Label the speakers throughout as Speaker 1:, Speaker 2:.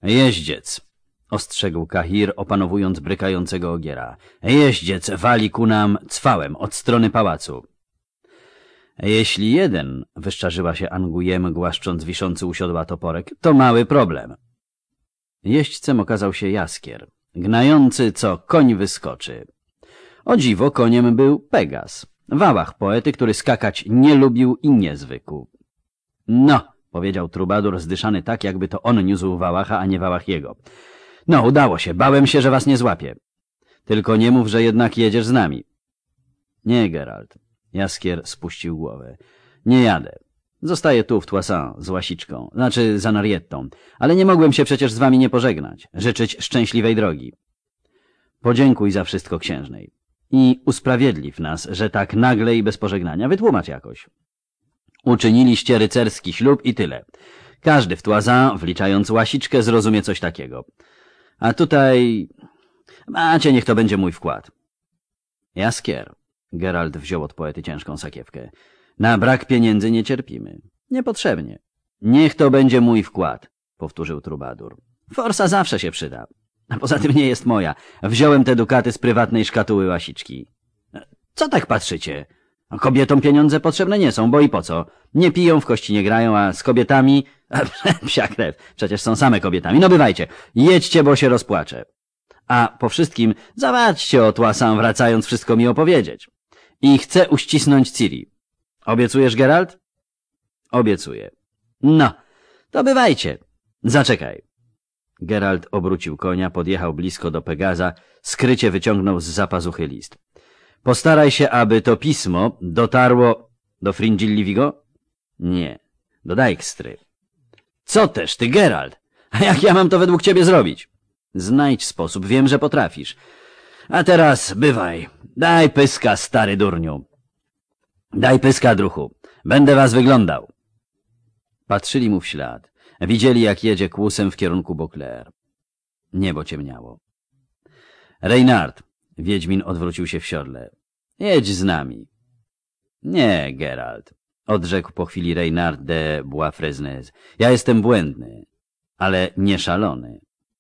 Speaker 1: Jeździec, ostrzegł Kahir, opanowując brykającego ogiera. Jeździec wali ku nam cwałem od strony pałacu. Jeśli jeden, wyszczarzyła się Angujem, głaszcząc wiszący u siodła toporek, to mały problem. Jeźdźcem okazał się Jaskier, gnający, co koń wyskoczy. O dziwo koniem był Pegas, wałach poety, który skakać nie lubił i nie zwykł. No, powiedział trubadur, zdyszany tak, jakby to on niósł wałacha, a nie wałach jego. No, udało się, bałem się, że was nie złapię. Tylko nie mów, że jednak jedziesz z nami. Nie, Geralt. Jaskier spuścił głowę. Nie jadę. Zostaję tu w Toisin z Łasiczką, znaczy z Anariettą, ale nie mogłem się przecież z wami nie pożegnać, życzyć szczęśliwej drogi. Podziękuj za wszystko księżnej i usprawiedliw nas, że tak nagle i bez pożegnania, wytłumacz jakoś. Uczyniliście rycerski ślub i tyle. Każdy w Toisin, wliczając Łasiczkę, zrozumie coś takiego. A tutaj... Macie, niech to będzie mój wkład. Jaskier, Geralt wziął od poety ciężką sakiewkę. Na brak pieniędzy nie cierpimy. Niepotrzebnie. Niech to będzie mój wkład, powtórzył trubadur. Forsa zawsze się przyda. A poza tym nie jest moja. Wziąłem te dukaty z prywatnej szkatuły Łasiczki. Co tak patrzycie? Kobietom pieniądze potrzebne nie są, bo i po co? Nie piją, w kości nie grają, a z kobietami... Psia krew, przecież są same kobietami. No bywajcie, jedźcie, bo się rozpłaczę. A po wszystkim zawadźcie o Toisin, wracając wszystko mi opowiedzieć. I chcę uścisnąć Ciri. Obiecujesz, Geralt? Obiecuję. No, to bywajcie. Zaczekaj. Geralt obrócił konia, podjechał blisko do Pegaza, skrycie wyciągnął z zapazuchy list. Postaraj się, aby to pismo dotarło do Fringillivigo? Nie, do Dijkstry. Co też, ty, Geralt? A jak ja mam to według ciebie zrobić? Znajdź sposób, wiem, że potrafisz. A teraz bywaj. Daj pyska, stary durniu. Daj pyska, druchu. Będę was wyglądał. Patrzyli mu w ślad. Widzieli, jak jedzie kłusem w kierunku Beauclair. Niebo ciemniało. Reynard, Wiedźmin odwrócił się w siodle. Jedź z nami. Nie, Geralt, odrzekł po chwili Reynard de Bois-Fresnez. Ja jestem błędny, ale nie szalony.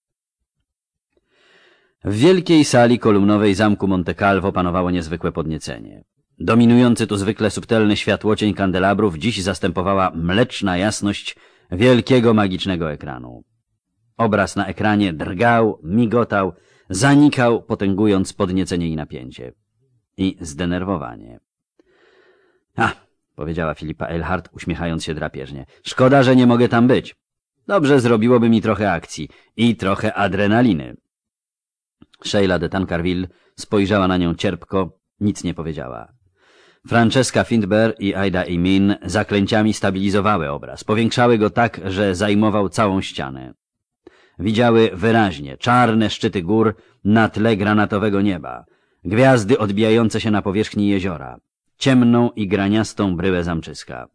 Speaker 1: W wielkiej sali kolumnowej zamku Monte Calvo panowało niezwykłe podniecenie. Dominujący tu zwykle subtelny światłocień kandelabrów dziś zastępowała mleczna jasność wielkiego magicznego ekranu. Obraz na ekranie drgał, migotał, zanikał, potęgując podniecenie i napięcie. I zdenerwowanie. Powiedziała Filipa Eilhart, uśmiechając się drapieżnie. Szkoda, że nie mogę tam być. Dobrze zrobiłoby mi trochę akcji i trochę adrenaliny. Sheila de Tancarville spojrzała na nią cierpko, nic nie powiedziała. Francesca Finbar i Aida Emin zaklęciami stabilizowały obraz, powiększały go tak, że zajmował całą ścianę. Widziały wyraźnie czarne szczyty gór na tle granatowego nieba, gwiazdy odbijające się na powierzchni jeziora, ciemną i graniastą bryłę zamczyska.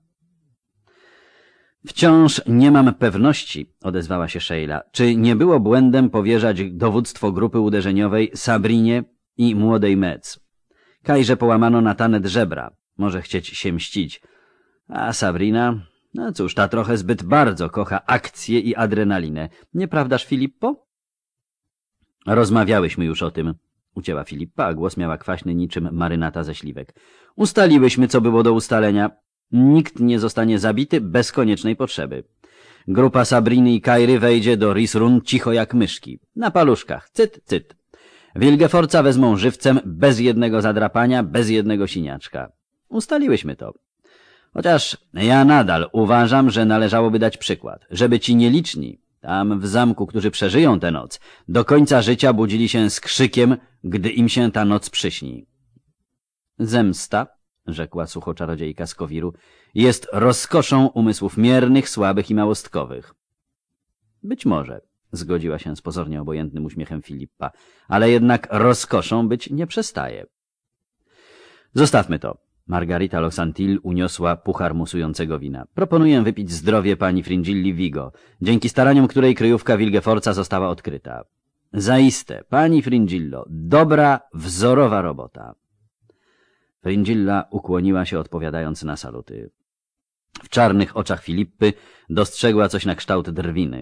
Speaker 1: Wciąż nie mam pewności, odezwała się Sheila, czy nie było błędem powierzać dowództwo grupy uderzeniowej Sabrinie i młodej Metz. Kajże połamano na tanet żebra, może chcieć się mścić. A Sabrina, no cóż, ta trochę zbyt bardzo kocha akcję i adrenalinę. Nieprawdaż, Filippo? Rozmawiałyśmy już o tym, ucięła Filippa, a głos miała kwaśny niczym marynata ze śliwek. Ustaliłyśmy, co było do ustalenia. Nikt nie zostanie zabity bez koniecznej potrzeby. Grupa Sabriny i Kairy wejdzie do Risrun cicho jak myszki, na paluszkach, cyt, cyt. Wilgefortza wezmą żywcem, bez jednego zadrapania, bez jednego siniaczka. Ustaliłyśmy to. Chociaż ja nadal uważam, że należałoby dać przykład, żeby ci nieliczni, tam w zamku, którzy przeżyją tę noc, do końca życia budzili się z krzykiem, gdy im się ta noc przyśni. Zemsta, rzekła sucho czarodziejka z Kowiru, jest rozkoszą umysłów miernych, słabych i małostkowych. Być może, zgodziła się z pozornie obojętnym uśmiechem Filippa, ale jednak rozkoszą być nie przestaje. Zostawmy to. Margarita Loxantil uniosła puchar musującego wina. Proponuję wypić zdrowie pani Fringillivigo, dzięki staraniom której kryjówka Wilgefortza została odkryta. Zaiste, pani Fringillo, dobra, wzorowa robota. Fringilla ukłoniła się, odpowiadając na saluty. W czarnych oczach Filippy dostrzegła coś na kształt drwiny.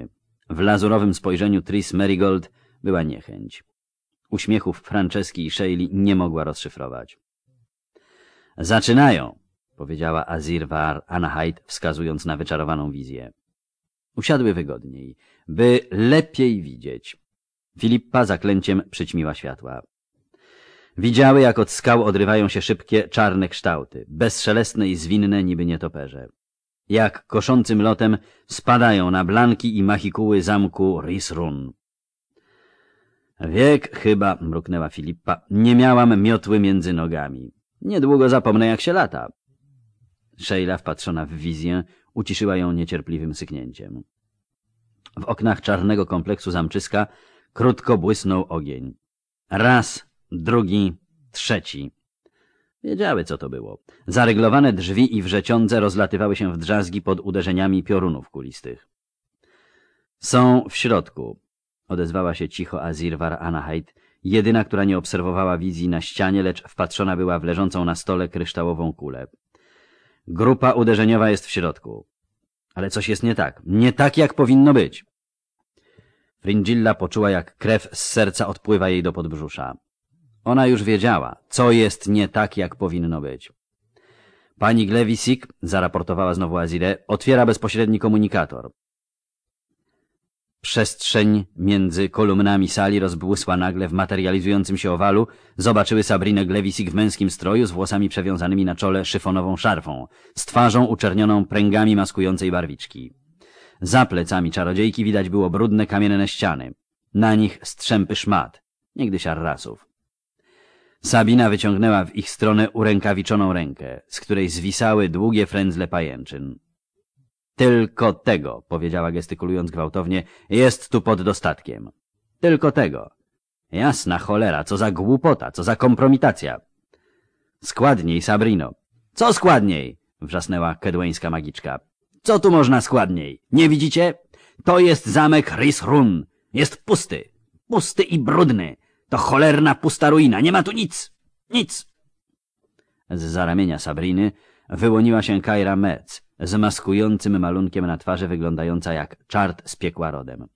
Speaker 1: W lazurowym spojrzeniu Tris Merigold była niechęć. Uśmiechów Franceski i Shelly nie mogła rozszyfrować. Zaczynają, powiedziała Azir War Anahite, wskazując na wyczarowaną wizję. Usiadły wygodniej, by lepiej widzieć. Filippa zaklęciem przyćmiła światła. Widziały, jak od skał odrywają się szybkie, czarne kształty, bezszelestne i zwinne niby nietoperze. Jak koszącym lotem spadają na blanki i machikuły zamku Risrun. Wiek chyba, mruknęła Filippa, nie miałam miotły między nogami. Niedługo zapomnę, jak się lata. Sheila, wpatrzona w wizję, uciszyła ją niecierpliwym syknięciem. W oknach czarnego kompleksu zamczyska krótko błysnął ogień. Raz, drugi, trzeci. Wiedziały, co to było. Zaryglowane drzwi i wrzeciądze rozlatywały się w drzazgi pod uderzeniami piorunów kulistych. Są w środku, odezwała się cicho Azir War Anahite, jedyna, która nie obserwowała wizji na ścianie, lecz wpatrzona była w leżącą na stole kryształową kulę. Grupa uderzeniowa jest w środku. Ale coś jest nie tak. Nie tak, jak powinno być. Fringilla poczuła, jak krew z serca odpływa jej do podbrzusza. Ona już wiedziała, co jest nie tak, jak powinno być. Pani Glewisik, zaraportowała znowu Azire, otwiera bezpośredni komunikator. Przestrzeń między kolumnami sali rozbłysła nagle w materializującym się owalu. Zobaczyły Sabrinę Glewisik w męskim stroju z włosami przewiązanymi na czole szyfonową szarfą, z twarzą uczernioną pręgami maskującej barwiczki. Za plecami czarodziejki widać było brudne kamienne ściany. Na nich strzępy szmat, niegdyś arrasów. Sabina wyciągnęła w ich stronę urękawiczoną rękę, z której zwisały długie frędzle pajęczyn. Tylko tego, powiedziała gestykulując gwałtownie, jest tu pod dostatkiem. Tylko tego. Jasna cholera, co za głupota, co za kompromitacja. Składniej, Sabrino. Co składniej? Wrzasnęła kedweńska magiczka. Co tu można składniej? Nie widzicie? To jest zamek Risrun. Jest pusty. Pusty i brudny. To cholerna pusta ruina. Nie ma tu nic. Nic. Zza ramienia Sabriny wyłoniła się Kaira Metz, z maskującym malunkiem na twarzy, wyglądająca jak czart z piekła rodem.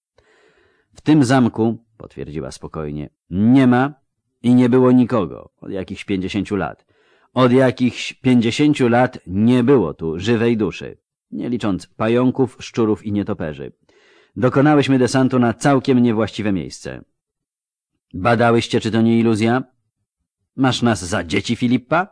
Speaker 1: W tym zamku, potwierdziła spokojnie, nie ma i nie było nikogo od jakichś 50 lat. Od jakichś 50 lat nie było tu żywej duszy, nie licząc pająków, szczurów i nietoperzy. Dokonałyśmy desantu na całkiem niewłaściwe miejsce. Badałyście, czy to nie iluzja? Masz nas za dzieci, Filippa?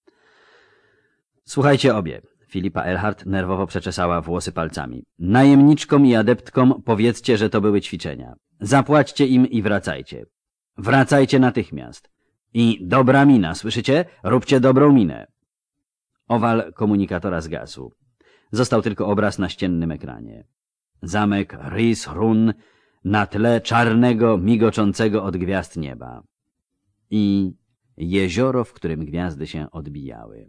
Speaker 1: Słuchajcie obie. Filipa Earhart nerwowo przeczesała włosy palcami. Najemniczkom i adeptkom powiedzcie, że to były ćwiczenia. Zapłaćcie im i wracajcie. Wracajcie natychmiast. I dobra mina, słyszycie? Róbcie dobrą minę. Owal komunikatora zgasł. Został tylko obraz na ściennym ekranie. Zamek Risrun na tle czarnego, migoczącego od gwiazd nieba. I jezioro, w którym gwiazdy się odbijały.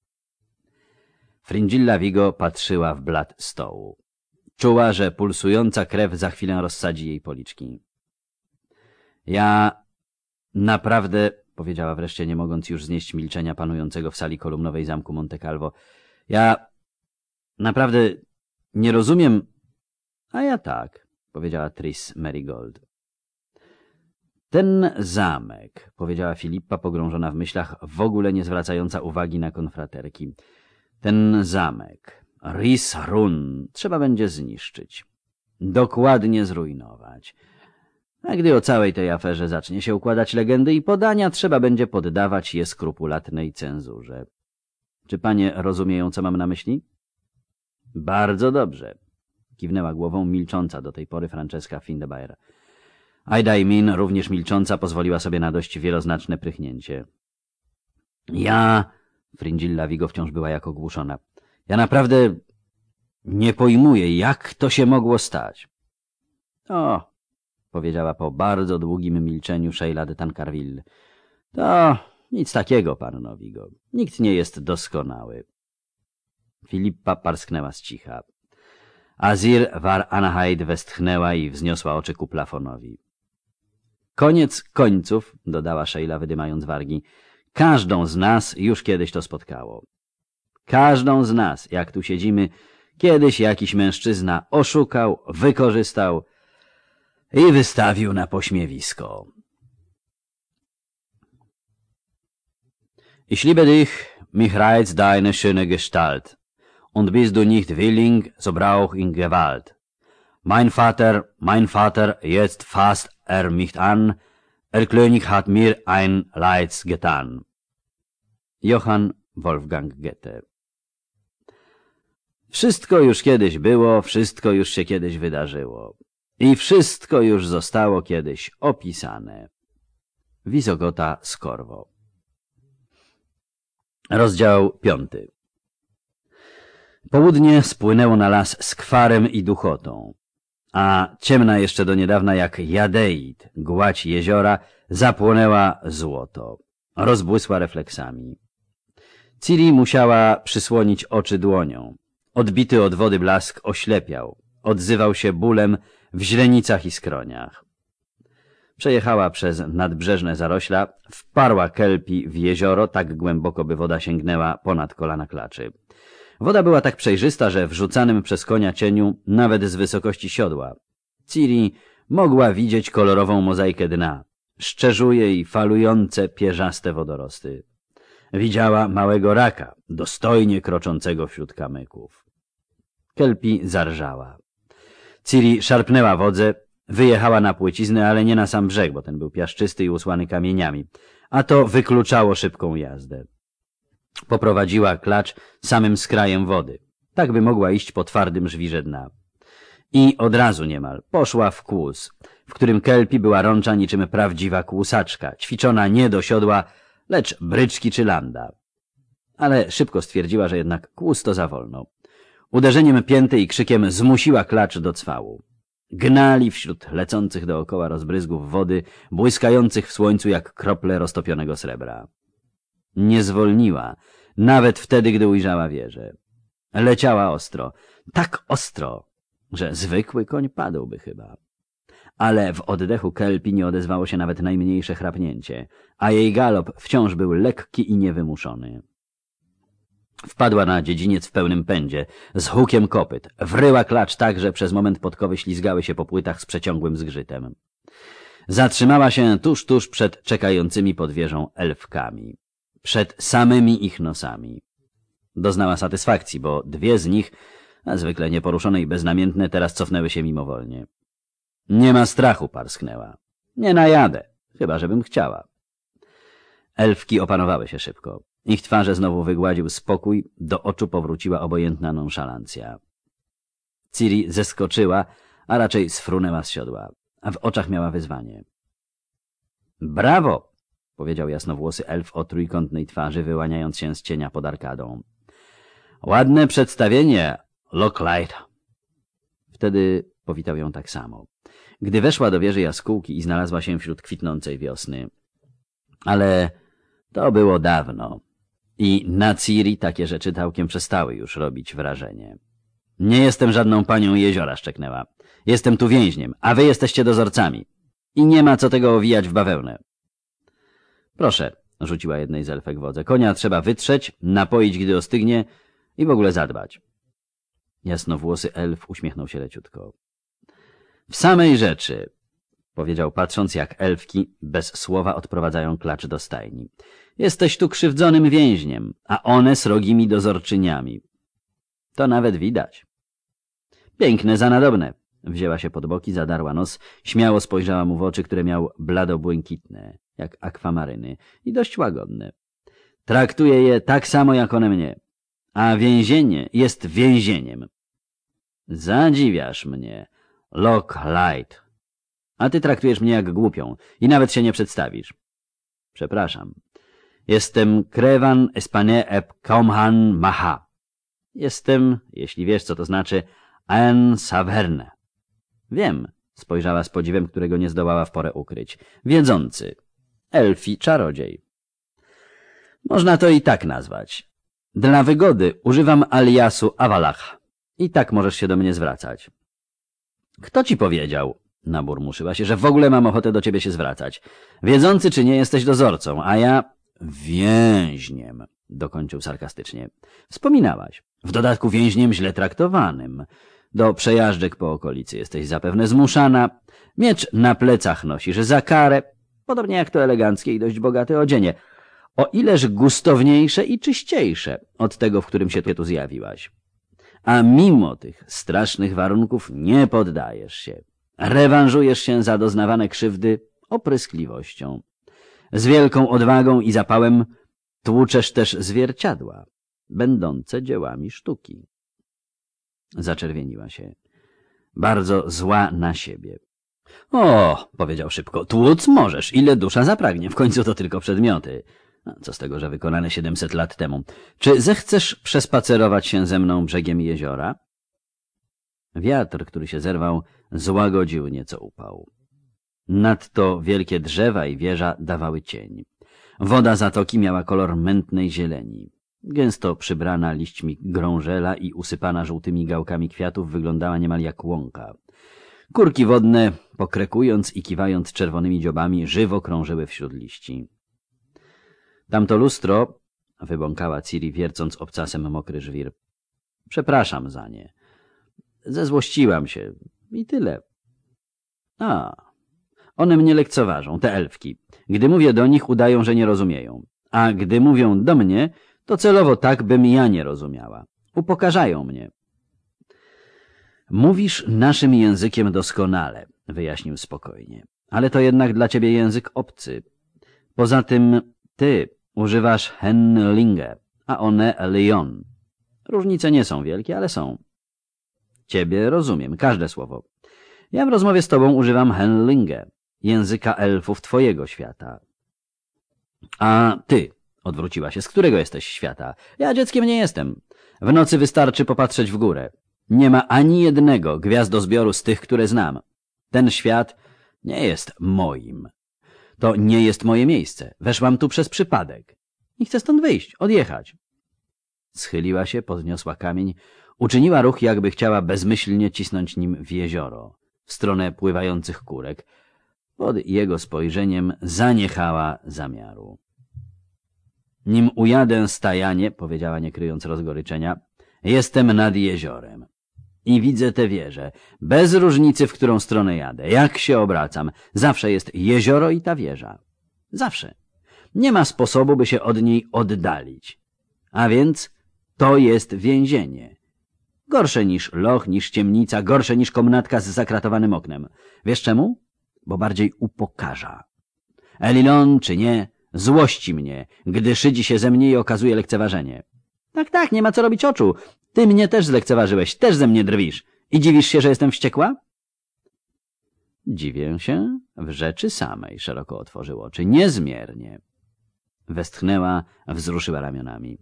Speaker 1: Fringilla Vigo patrzyła w blat stołu. Czuła, że pulsująca krew za chwilę rozsadzi jej policzki. Ja naprawdę, powiedziała wreszcie, nie mogąc już znieść milczenia panującego w sali kolumnowej zamku Monte Calvo, ja naprawdę nie rozumiem. A ja tak, powiedziała Tris Merigold. Ten zamek, powiedziała Filippa, pogrążona w myślach, w ogóle nie zwracająca uwagi na konfraterki. Ten zamek, Risrun, trzeba będzie zniszczyć. Dokładnie zrujnować. A gdy o całej tej aferze zacznie się układać legendy i podania, trzeba będzie poddawać je skrupulatnej cenzurze. Czy panie rozumieją, co mam na myśli? Bardzo dobrze, kiwnęła głową milcząca do tej pory Franceska Findebaer. Aida Min, również milcząca, pozwoliła sobie na dość wieloznaczne prychnięcie. Fringilla Vigo wciąż była jak ogłuszona. Ja naprawdę nie pojmuję, jak to się mogło stać. O, powiedziała po bardzo długim milczeniu Sheila de Tancarville. To nic takiego, panno Vigo. Nikt nie jest doskonały. Filippa parsknęła z cicha. Azir War Anahite westchnęła i wzniosła oczy ku plafonowi. Koniec końców, dodała Sheila, wydymając wargi, każdą z nas już kiedyś to spotkało. Każdą z nas, jak tu siedzimy, Kiedyś jakiś mężczyzna oszukał, wykorzystał i wystawił na pośmiewisko. Ich liebe dich, mich reizt deine schöne Gestalt, und bist du nicht willing, so brauch ich Gewalt. Mein Vater, jetzt fasst mich an, König hat mir ein Leids getan. Johann Wolfgang Goethe. Wszystko już kiedyś było, wszystko już się kiedyś wydarzyło. I wszystko już zostało kiedyś opisane. Wizogota Skorwo. Rozdział 5. Południe spłynęło na las z kwarem i duchotą, a ciemna jeszcze do niedawna jak jadeit, gładź jeziora, zapłonęła złoto, rozbłysła refleksami. Ciri musiała przysłonić oczy dłonią. Odbity od wody blask oślepiał, odzywał się bólem w źrenicach i skroniach. Przejechała przez nadbrzeżne zarośla, wparła kelpi w jezioro tak głęboko, by woda sięgnęła ponad kolana klaczy. Woda była tak przejrzysta, że w rzucanym przez konia cieniu, nawet z wysokości siodła, Ciri mogła widzieć kolorową mozaikę dna, szczerzuje i falujące pierzaste wodorosty. Widziała małego raka, dostojnie kroczącego wśród kamyków. Kelpi zarżała. Ciri szarpnęła wodze, wyjechała na płyciznę, ale nie na sam brzeg, bo ten był piaszczysty i usłany kamieniami, a to wykluczało szybką jazdę. Poprowadziła klacz samym skrajem wody, tak by mogła iść po twardym żwirze dna. I od razu niemal poszła w kłus, w którym kelpi była rącza niczym prawdziwa kłusaczka, ćwiczona nie do siodła, lecz bryczki czy landa. Ale szybko stwierdziła, że jednak kłus to za wolno. Uderzeniem pięty i krzykiem zmusiła klacz do cwału. Gnali wśród lecących dookoła rozbryzgów wody, błyskających w słońcu jak krople roztopionego srebra. Nie zwolniła, nawet wtedy, gdy ujrzała wieżę. Leciała ostro, tak ostro, że zwykły koń padłby chyba. Ale w oddechu kelpi nie odezwało się nawet najmniejsze chrapnięcie, a jej galop wciąż był lekki i niewymuszony. Wpadła na dziedziniec w pełnym pędzie, z hukiem kopyt, wryła klacz tak, że przez moment podkowy ślizgały się po płytach z przeciągłym zgrzytem. Zatrzymała się tuż przed czekającymi pod wieżą elfkami, przed samymi ich nosami. Doznała satysfakcji, bo dwie z nich, a zwykle nieporuszone i beznamiętne, teraz cofnęły się mimowolnie. Nie ma strachu, parsknęła. Nie najadę, chyba żebym chciała. Elfki opanowały się szybko. Ich twarze znowu wygładził spokój, do oczu powróciła obojętna nonszalancja. Ciri zeskoczyła, a raczej sfrunęła z siodła, a w oczach miała wyzwanie. Brawo! powiedział jasnowłosy elf o trójkątnej twarzy, wyłaniając się z cienia pod arkadą. Ładne przedstawienie, Locklight. Wtedy powitał ją tak samo. Gdy weszła do wieży jaskółki i znalazła się wśród kwitnącej wiosny. Ale to było dawno i na Ciri takie rzeczy całkiem przestały już robić wrażenie. Nie jestem żadną panią jeziora, szczeknęła. Jestem tu więźniem, a wy jesteście dozorcami. I nie ma co tego owijać w bawełnę. Proszę, rzuciła jednej z elfek wodze. Konia trzeba wytrzeć, napoić, gdy ostygnie i w ogóle zadbać. Jasnowłosy elf uśmiechnął się leciutko. W samej rzeczy, powiedział patrząc, jak elfki bez słowa odprowadzają klacz do stajni. Jesteś tu krzywdzonym więźniem, a one srogimi dozorczyniami. To nawet widać. Piękne za nadobne. Wzięła się pod boki, zadarła nos, śmiało spojrzała mu w oczy, które miał blado-błękitne, jak akwamaryny i dość łagodne. Traktuję je tak samo jak one mnie, a więzienie jest więzieniem. Zadziwiasz mnie, Locklight. A ty traktujesz mnie jak głupią i nawet się nie przedstawisz. Przepraszam. Jestem Krevan Espane eb Kaumhan Maha. Jestem, jeśli wiesz, co to znaczy, en Saverne. Wiem, spojrzała z podziwem, którego nie zdołała w porę ukryć. Wiedzący. Elfi czarodziej. Można to i tak nazwać. Dla wygody używam aliasu Avalach. I tak możesz się do mnie zwracać. Kto ci powiedział? Naburmuszyła się, że w ogóle mam ochotę do ciebie się zwracać. Wiedzący czy nie, jesteś dozorcą, a ja więźniem. dokończył sarkastycznie. Wspominałaś. W dodatku więźniem źle traktowanym. Do przejażdżek po okolicy jesteś zapewne zmuszana. Miecz na plecach nosisz za karę, podobnie jak to eleganckie i dość bogate odzienie. O ileż gustowniejsze i czyściejsze od tego, w którym się tu zjawiłaś. A mimo tych strasznych warunków nie poddajesz się. Rewanżujesz się za doznawane krzywdy opryskliwością. Z wielką odwagą i zapałem tłuczesz też zwierciadła, będące dziełami sztuki. Zaczerwieniła się. Bardzo zła na siebie. O, powiedział szybko, tłuc możesz, ile dusza zapragnie, w końcu to tylko przedmioty. Co z tego, że wykonane 700 lat temu. Czy zechcesz przespacerować się ze mną brzegiem jeziora? Wiatr, który się zerwał, złagodził nieco upał. Nadto wielkie drzewa i wieża dawały cień. Woda zatoki miała kolor mętnej zieleni. Gęsto przybrana liśćmi grążela i usypana żółtymi gałkami kwiatów wyglądała niemal jak łąka. Kurki wodne, pokrekując i kiwając czerwonymi dziobami, żywo krążyły wśród liści. Tamto lustro, wybąkała Ciri, wiercąc obcasem mokry żwir. Przepraszam za nie. Zezłościłam się i tyle. One mnie lekceważą, te elfki. Gdy mówię do nich, udają, że nie rozumieją. A gdy mówią do mnie, to celowo tak, bym ja nie rozumiała. Upokarzają mnie. Mówisz naszym językiem doskonale, wyjaśnił spokojnie. Ale to jednak dla ciebie język obcy. Poza tym ty używasz henlinge, a one lion. Różnice nie są wielkie, ale są. Ciebie rozumiem, każde słowo. Ja w rozmowie z tobą używam henlinge, języka elfów twojego świata. A ty, odwróciła się, z którego jesteś świata? Ja dzieckiem nie jestem. W nocy wystarczy popatrzeć w górę. Nie ma ani jednego gwiazdozbioru z tych, które znam. Ten świat nie jest moim. To nie jest moje miejsce. Weszłam tu przez przypadek. I chcę stąd wyjść, odjechać. Schyliła się, podniosła kamień, uczyniła ruch, jakby chciała bezmyślnie cisnąć nim w jezioro, w stronę pływających kurek. Pod jego spojrzeniem zaniechała zamiaru. Nim ujadę stajanie, powiedziała, nie kryjąc rozgoryczenia, jestem nad jeziorem. I widzę tę wieżę, bez różnicy, w którą stronę jadę. Jak się obracam, zawsze jest jezioro i ta wieża. Zawsze. Nie ma sposobu, by się od niej oddalić. A więc to jest więzienie. Gorsze niż loch, niż ciemnica, gorsze niż komnatka z zakratowanym oknem. Wiesz czemu? Bo bardziej upokarza. Elilon czy nie, złości mnie, gdy szydzi się ze mnie i okazuje lekceważenie. Tak, nie ma co robić oczu. Ty mnie też zlekceważyłeś, też ze mnie drwisz. I dziwisz się, że jestem wściekła? Dziwię się w rzeczy samej, szeroko otworzył oczy, niezmiernie. Westchnęła, wzruszyła ramionami.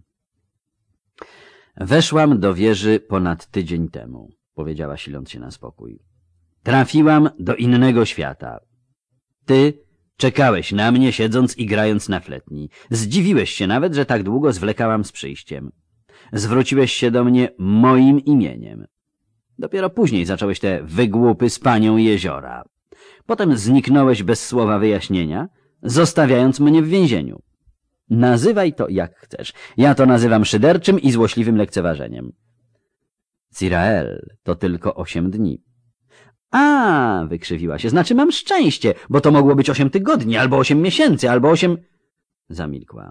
Speaker 1: Weszłam do wieży ponad tydzień temu, powiedziała, siląc się na spokój. Trafiłam do innego świata. Ty czekałeś na mnie, siedząc i grając na fletni. Zdziwiłeś się nawet, że tak długo zwlekałam z przyjściem. Zwróciłeś się do mnie moim imieniem. Dopiero później zacząłeś te wygłupy z panią jeziora. Potem zniknąłeś bez słowa wyjaśnienia, zostawiając mnie w więzieniu. Nazywaj to jak chcesz. Ja to nazywam szyderczym i złośliwym lekceważeniem. Cirael, to tylko 8 dni. A, wykrzywiła się, znaczy mam szczęście, bo to mogło być 8 tygodni, albo 8 miesięcy, albo 8... Zamilkła.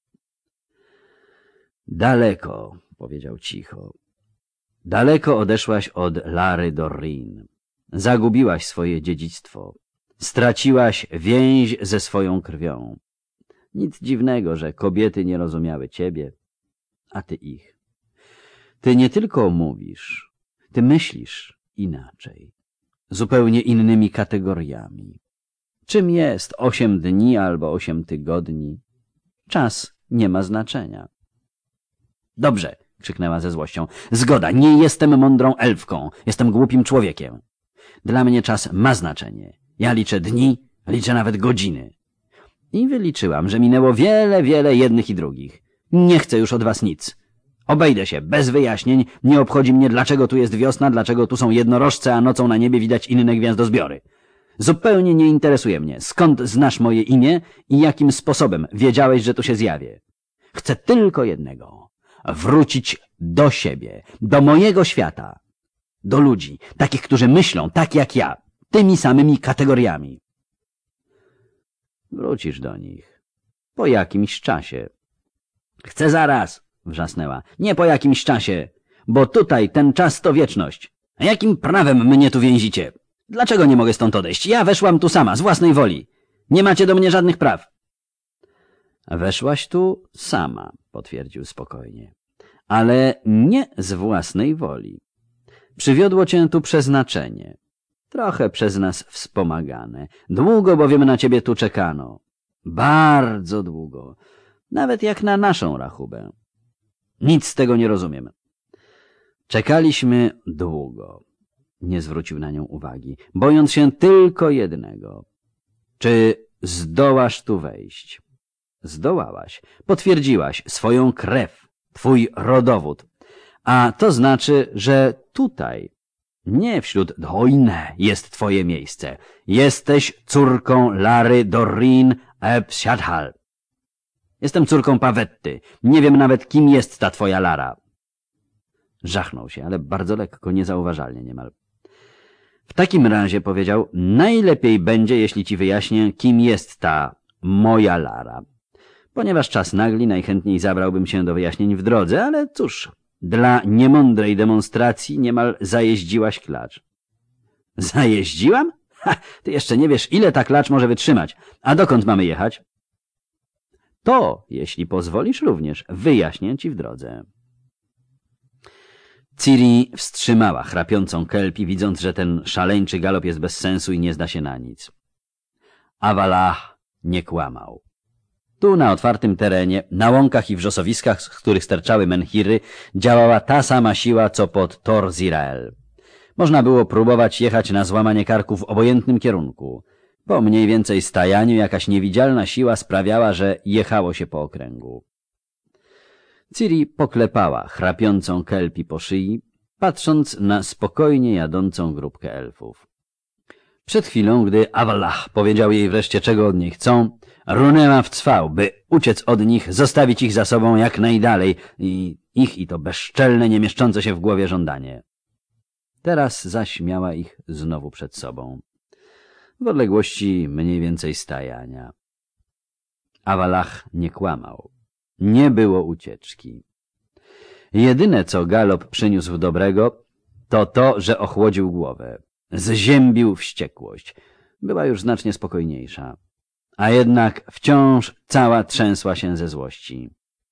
Speaker 1: Daleko, powiedział cicho. Daleko odeszłaś od Lary Dorrin. Zagubiłaś swoje dziedzictwo. Straciłaś więź ze swoją krwią. Nic dziwnego, że kobiety nie rozumiały ciebie, a ty ich. Ty nie tylko mówisz, ty myślisz inaczej, zupełnie innymi kategoriami. Czym jest 8 dni albo 8 tygodni? Czas nie ma znaczenia. Dobrze, krzyknęła ze złością. Zgoda, nie jestem mądrą elfką, jestem głupim człowiekiem. Dla mnie czas ma znaczenie. Ja liczę dni, liczę nawet godziny. I wyliczyłam, że minęło wiele jednych i drugich. Nie chcę już od was nic. Obejdę się, bez wyjaśnień, nie obchodzi mnie, dlaczego tu jest wiosna, dlaczego tu są jednorożce, a nocą na niebie widać inne gwiazdozbiory. Zupełnie nie interesuje mnie, skąd znasz moje imię i jakim sposobem wiedziałeś, że tu się zjawię. Chcę tylko jednego. Wrócić do siebie, do mojego świata. Do ludzi, takich, którzy myślą tak jak ja, tymi samymi kategoriami. Wrócisz do nich. Po jakimś czasie. Chcę zaraz, wrzasnęła. Nie po jakimś czasie, bo tutaj ten czas to wieczność. A jakim prawem mnie tu więzicie? Dlaczego nie mogę stąd odejść? Ja weszłam tu sama, z własnej woli. Nie macie do mnie żadnych praw. Weszłaś tu sama, potwierdził spokojnie. Ale nie z własnej woli. Przywiodło cię tu przeznaczenie. Trochę przez nas wspomagane. Długo bowiem na ciebie tu czekano. Bardzo długo. Nawet jak na naszą rachubę. Nic z tego nie rozumiem. Czekaliśmy długo. Nie zwrócił na nią uwagi, bojąc się tylko jednego. Czy zdołasz tu wejść? Zdołałaś. Potwierdziłaś swoją krew, twój rodowód. A to znaczy, że tutaj, nie wśród Dhoine, jest twoje miejsce. Jesteś córką Lary Doreen eb Siadhal. Jestem córką Pawetty. Nie wiem nawet, kim jest ta twoja Lara. Żachnął się, ale bardzo lekko, niezauważalnie niemal. W takim razie, powiedział, najlepiej będzie, jeśli ci wyjaśnię, kim jest ta moja Lara. Ponieważ czas nagli, najchętniej zabrałbym się do wyjaśnień w drodze, ale cóż, dla niemądrej demonstracji niemal zajeździłaś klacz. Zajeździłam? Ha, ty jeszcze nie wiesz, ile ta klacz może wytrzymać. A dokąd mamy jechać? To, jeśli pozwolisz również, wyjaśnię ci w drodze. Ciri wstrzymała chrapiącą Kelpi, widząc, że ten szaleńczy galop jest bez sensu i nie zda się na nic. Avalach nie kłamał. Tu na otwartym terenie, na łąkach i wrzosowiskach, z których sterczały menhiry, działała ta sama siła, co pod Tor Zirael. Można było próbować jechać na złamanie karku w obojętnym kierunku. Po mniej więcej stajaniu jakaś niewidzialna siła sprawiała, że jechało się po okręgu. Ciri poklepała chrapiącą Kelpi po szyi, patrząc na spokojnie jadącą grupkę elfów. Przed chwilą, gdy Avalach powiedział jej wreszcie, czego od niej chcą, runęła w cwał, by uciec od nich, zostawić ich za sobą jak najdalej i to bezczelne, nie mieszczące się w głowie żądanie. Teraz zaś miała ich znowu przed sobą, w odległości mniej więcej stajania. Avalach nie kłamał. Nie było ucieczki. Jedyne, co galop przyniósł dobrego, to to, że ochłodził głowę. Zziębił wściekłość. Była już znacznie spokojniejsza. A jednak wciąż cała trzęsła się ze złości.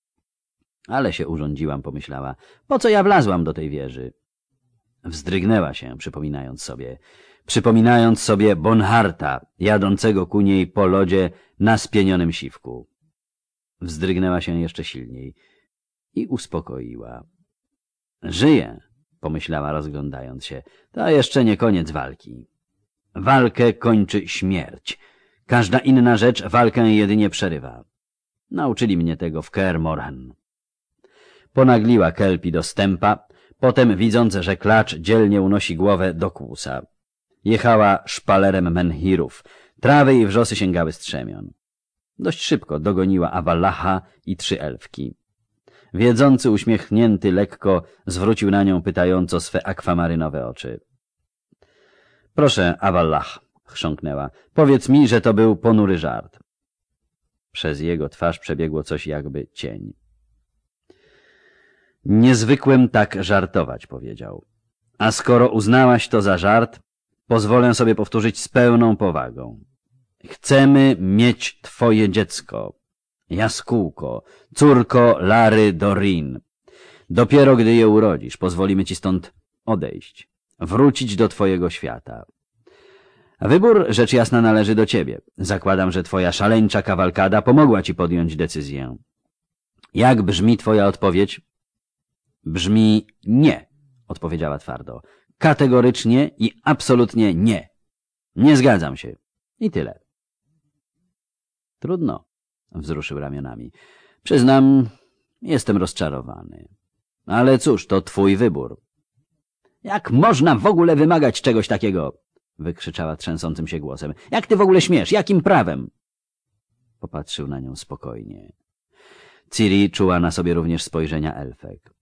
Speaker 1: Ale się urządziłam, pomyślała. Po co ja wlazłam do tej wieży? Wzdrygnęła się, przypominając sobie Bonharta, jadącego ku niej po lodzie na spienionym siwku. Wzdrygnęła się jeszcze silniej i uspokoiła. Żyje, pomyślała, rozglądając się. To jeszcze nie koniec walki. Walkę kończy śmierć. Każda inna rzecz walkę jedynie przerywa. Nauczyli mnie tego w Kaer Morhen. Ponagliła Kelpi do stępa, potem, widząc, że klacz dzielnie unosi głowę, do kłusa. Jechała szpalerem menhirów. Trawy i wrzosy sięgały strzemion. Dość szybko dogoniła Avalacha i 3 elfki. Wiedzący, uśmiechnięty lekko, zwrócił na nią pytająco swe akwamarynowe oczy. Proszę, Avalach, chrząknęła, powiedz mi, że to był ponury żart. Przez jego twarz przebiegło coś jakby cień. Nie zwykłem tak żartować, powiedział. A skoro uznałaś to za żart, pozwolę sobie powtórzyć z pełną powagą. Chcemy mieć twoje dziecko, jaskółko, córko Lary Doreen. Dopiero gdy je urodzisz, pozwolimy ci stąd odejść, wrócić do twojego świata. Wybór, rzecz jasna, należy do ciebie. Zakładam, że twoja szaleńcza kawalkada pomogła ci podjąć decyzję. Jak brzmi twoja odpowiedź? Brzmi nie, odpowiedziała twardo. Kategorycznie i absolutnie nie. Nie zgadzam się. I tyle. Trudno, wzruszył ramionami. Przyznam, jestem rozczarowany. Ale cóż, to twój wybór. Jak można w ogóle wymagać czegoś takiego? Wykrzyczała trzęsącym się głosem. Jak ty w ogóle śmiesz? Jakim prawem? Popatrzył na nią spokojnie. Ciri czuła na sobie również spojrzenia elfek.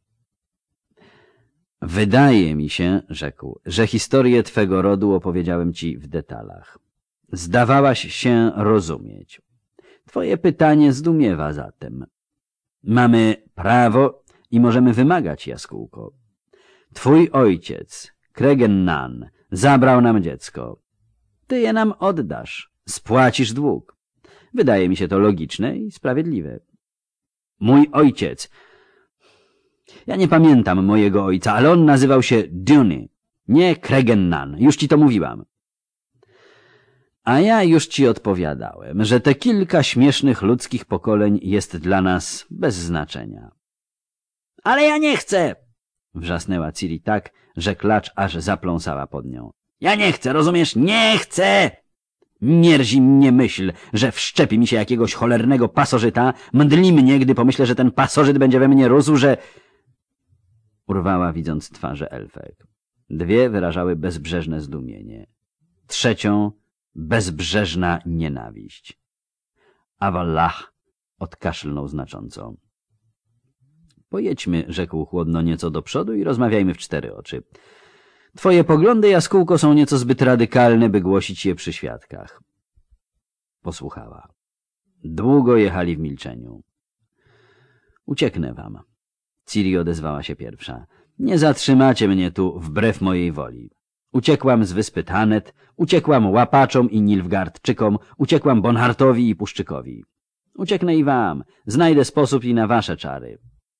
Speaker 1: Wydaje mi się, rzekł, że historię twego rodu opowiedziałem ci w detalach. Zdawałaś się rozumieć. Twoje pytanie zdumiewa zatem. Mamy prawo i możemy wymagać, jaskółko. Twój ojciec, Cregennan, zabrał nam dziecko. Ty je nam oddasz, spłacisz dług. Wydaje mi się to logiczne i sprawiedliwe. Mój ojciec... Ja nie pamiętam mojego ojca, ale on nazywał się Duny, nie Cregennan. Już ci to mówiłam. A ja już ci odpowiadałem, że te kilka śmiesznych ludzkich pokoleń jest dla nas bez znaczenia. Ale ja nie chcę! Wrzasnęła Ciri tak, że klacz aż zapląsała pod nią. Ja nie chcę, rozumiesz? Nie chcę! Mierzi mnie myśl, że wszczepi mi się jakiegoś cholernego pasożyta, mdli mnie, gdy pomyślę, że ten pasożyt będzie we mnie rósł, że... Urwała, widząc twarze elfek. Dwie wyrażały bezbrzeżne zdumienie. Trzecią bezbrzeżna nienawiść. Avallah odkaszlnął znacząco. Pojedźmy, rzekł chłodno, nieco do przodu i rozmawiajmy w cztery oczy. Twoje poglądy, jaskółko, są nieco zbyt radykalne, by głosić je przy świadkach. Posłuchała. Długo jechali w milczeniu. Ucieknę wam. Ciri odezwała się pierwsza. Nie zatrzymacie mnie tu wbrew mojej woli. Uciekłam z wyspy Tanet, uciekłam łapaczom i Nilfgaardczykom, uciekłam Bonhartowi i Puszczykowi. Ucieknę i wam, znajdę sposób i na wasze czary.